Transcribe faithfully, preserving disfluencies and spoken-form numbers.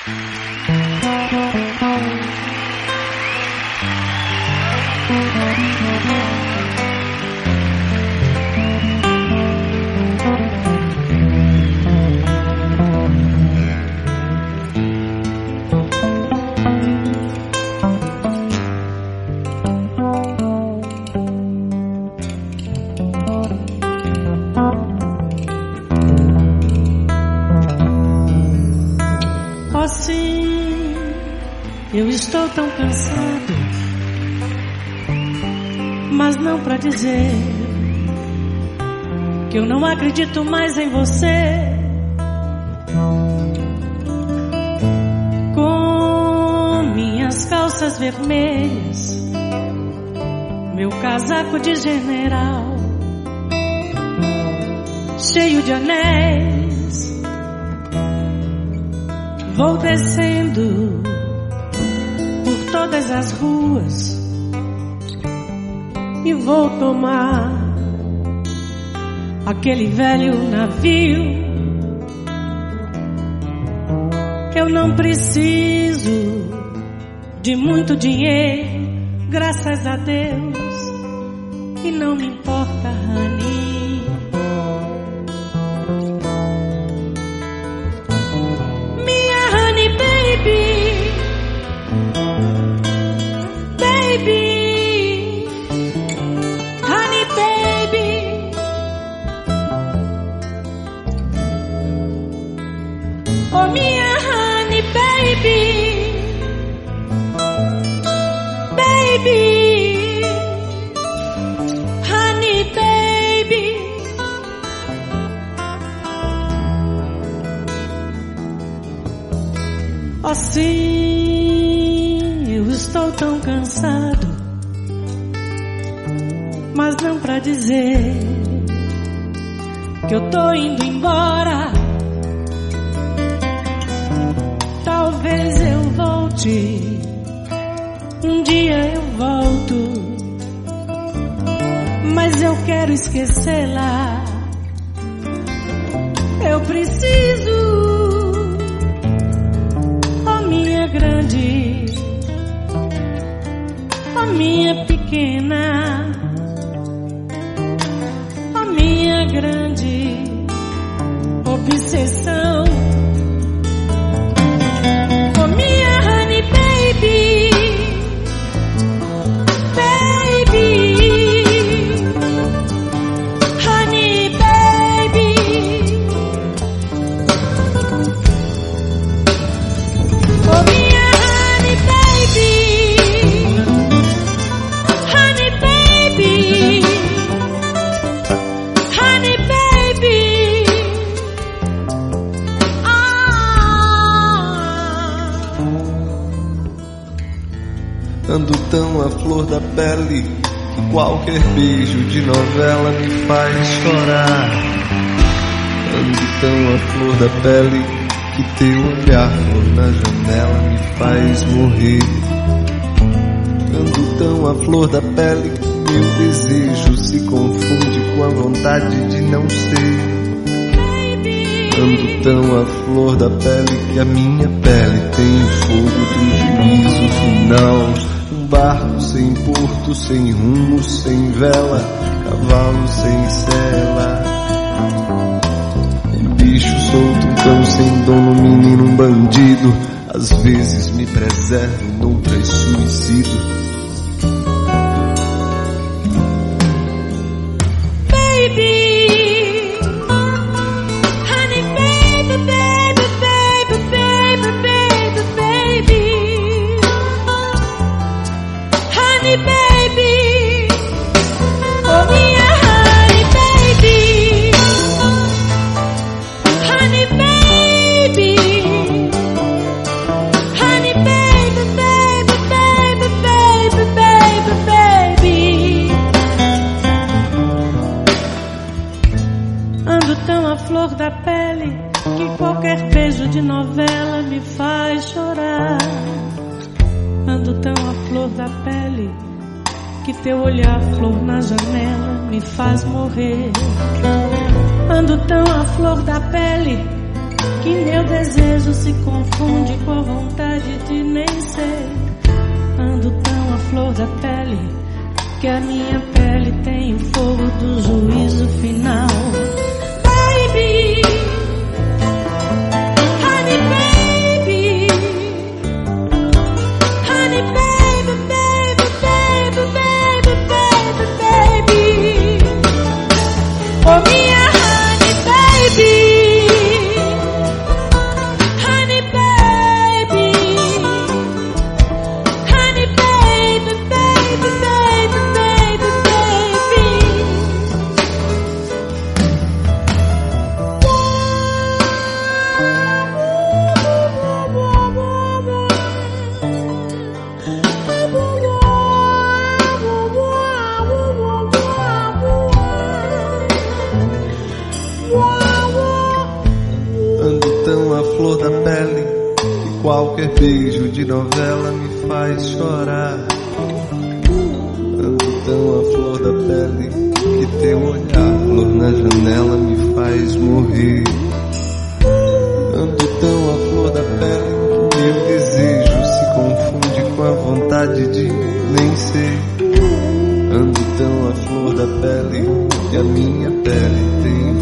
Assim, eu estou tão cansado, mas não pra dizer que eu não acredito mais em você. Com minhas calças vermelhas, meu casaco de general, cheio de anéis, vou descendo por todas as ruas e vou tomar aquele velho navio. Eu não preciso de muito dinheiro, graças a Deus, e não me importa, honey. Minha honey baby, baby, honey baby. Oh minha honey baby, baby, honey baby. Assim, eu estou tão cansado, mas não pra dizer que eu tô indo embora. Talvez eu volte, um dia eu volto, mas eu quero esquecê-la. Eu preciso, oh minha grande, oh minha pequena, oh minha grande obsessão. Oh minha honey baby, baby, honey baby. Oh minha honey baby, honey baby, honey baby. Ando tão à flor da pele que qualquer beijo de novela me faz chorar. Ando tão à flor da pele que teu olhar flor na janela me faz morrer. Ando tão à flor da pele que meu desejo se confunde com a vontade de não ser. Ando tão à flor da pele que a minha pele tem o fogo do juízo final. Um barco sem porto, sem rumo, sem vela, cavalo sem sela. Um bicho solto, um cão sem dono, um menino, um bandido. Às vezes me preservo, noutras suicido. Da pele que qualquer beijo de novela me faz chorar. Ando tão à flor da pele que teu olhar flor na janela me faz morrer. Ando tão à flor da pele que meu desejo se confunde com a vontade de nem ser. Ando tão à flor da pele que a minha pele tem o fogo do juízo final. Baby, honey baby, honey baby, baby, baby, baby, baby, baby, oh minha honey baby. Flor da pele, que qualquer beijo de novela me faz chorar. Ando tão à flor da pele que teu olhar, flor na janela, me faz morrer. Ando tão à flor da pele que meu desejo se confunde com a vontade de nem ser. Ando tão à flor da pele que a minha pele tem